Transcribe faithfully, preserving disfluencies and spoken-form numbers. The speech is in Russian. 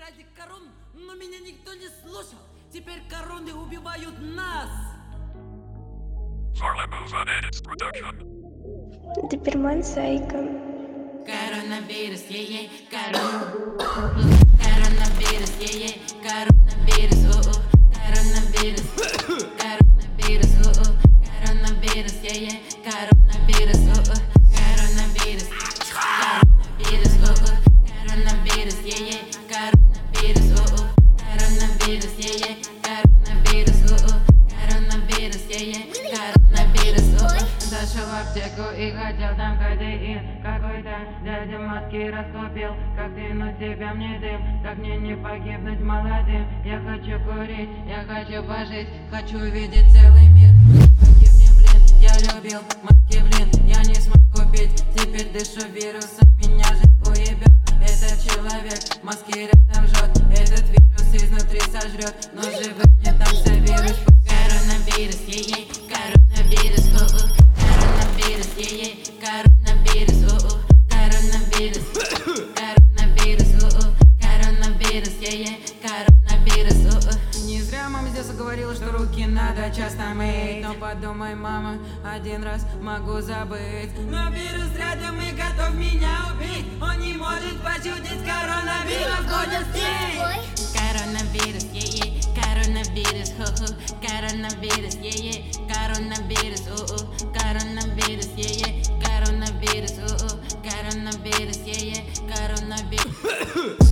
ради корон, но меня никто не слушал. Теперь короны убивают нас. Доберман Зайка. Коронавирус, е-е, корона. Коронавирус, е-е, коронавирус, о-о. Коронавирус, коронавирус, о-о. Коронавирус, е-е, коронавирус, о-о. Коронавирус, коронавирус, о-о. Коронавирус, е-е, коронавирус, о-о. Коронавирус, е-е, коронавирус, о-о. Коронавирус, е-е, коронавирус, о-о. Зашел в аптеку и хотел там кадеин. Какой-то дядя маски раскупил. Как тянуть тебя мне дым, как мне не погибнуть молодым. Я хочу курить, я хочу пожить, хочу видеть целый мир. Погибни, блин, я любил маски, блин, я не смог купить. Теперь дышу вирусом, меня же уебет. Этот человек маски рядом жжет, этот вирус изнутри сожрет, но живым не дамся вирус. Коронавирус, е-е, коронавирус, о-о. Коронавирус, е-е, коронавирус, о-о. Коронавирус, коронавирус, о-о. Коронавирус, е-е, коронавирус, о-о. Не зря мама с детства говорила, что руки надо часто мыть. Но подумай, мама, один раз могу забыть. Но вирус рядом и готов меня убить. Он не может пошутить, коронавирус будет здесь. Коронавирус, е-е, коронавирус, хо-хо. Коронавирус, е-е, коронавирус, о-о. Коронавирус, е-е, коронавирус, о-о. Коронавирус, е-е, коронавирус.